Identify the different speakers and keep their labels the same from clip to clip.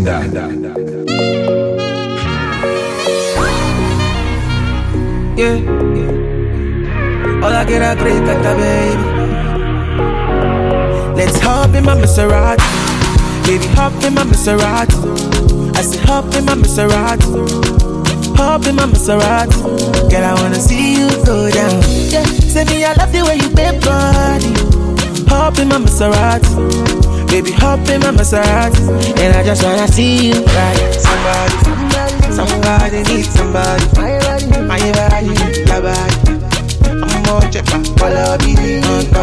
Speaker 1: Yeah. All I get a great at the baby. Let's hop in my Maserati. Baby, hop in my Maserati. I said hop in my Maserati. Hop in my Maserati. Girl, I wanna see you go down. Yeah. Say me, I love the way you bend body. Hop in my Maserati. Baby, hop in my Maserati. And I just wanna see you ride. Somebody needs somebody. My body, your body. I'm more check my color be you.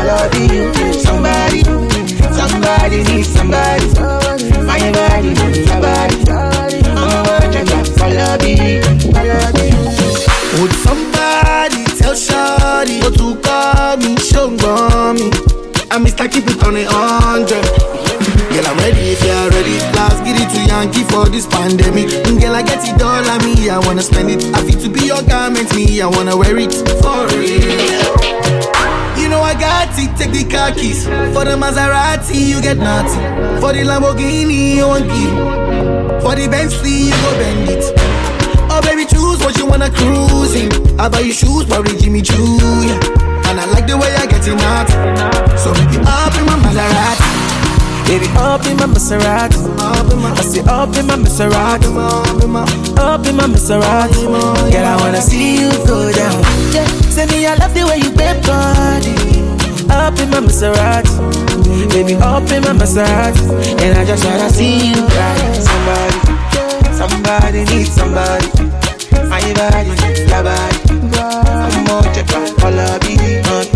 Speaker 1: Somebody needs somebody. My body, your body. I'm more check my color be you.
Speaker 2: Would somebody tell Shawty what to call me? Show me. I'm Mr. Keep it on 100. Girl, I'm ready if you're ready. Let's get it to Yankee for this pandemic. Girl, I get it all on me, I wanna spend it. I feel to be your garment, me, I wanna wear it for real. You know I got it, take the car keys. For the Maserati, you get nothing. For the Lamborghini, you want it. For the Bentley, you go bend it. Oh baby, choose what you wanna cruise in. I buy you shoes, probably Jimmy Choo, yeah. And I like the way I get it out. So make it up in my Maserati.
Speaker 1: Baby, up in my Maserati. I say up in my Maserati. Up in my Maserati. Girl, I wanna see you go down. Yeah. Say me, I love the way you bend body. Up in my Maserati. Baby, up in my Maserati. And I just wanna see you ride. Somebody needs somebody. My body, your body. I'm more check my color be you.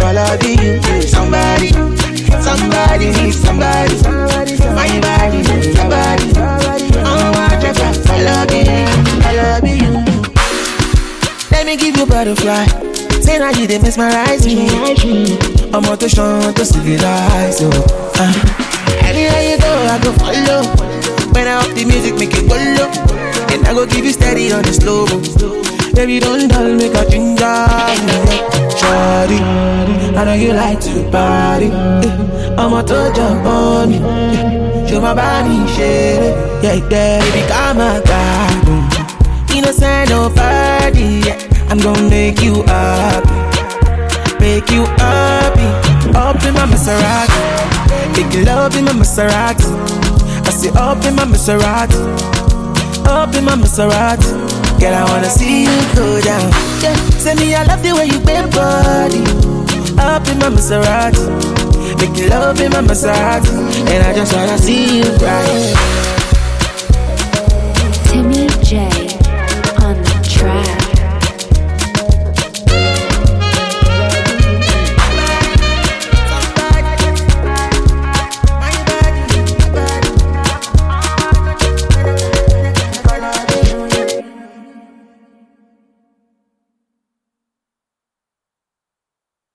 Speaker 1: Somebody needs somebody. My body, your body. I'm more check my color be you. Let me give you butterfly. Say now you dey mesmerize me. I'm on to show to civilize you. Anywhere you go, I go follow. When I up the music, make it go low. And I go give you steady on the slow. Baby, don't dull, make a ginger. Shawty, I know you like to party. I'm on to jump on me. Show my body, shit. Yeah, baby, come on, God. Innocent, nobody. I'm gonna make you happy. Make you happy. Up in my Maserati. Make love in my Maserati. I say up in my Maserati. Up in my Maserati. Girl, I wanna see you go down. Yeah. Say me, I love the way you bend body. Up in my Maserati. Make love in my Maserati. And I just wanna see you ride.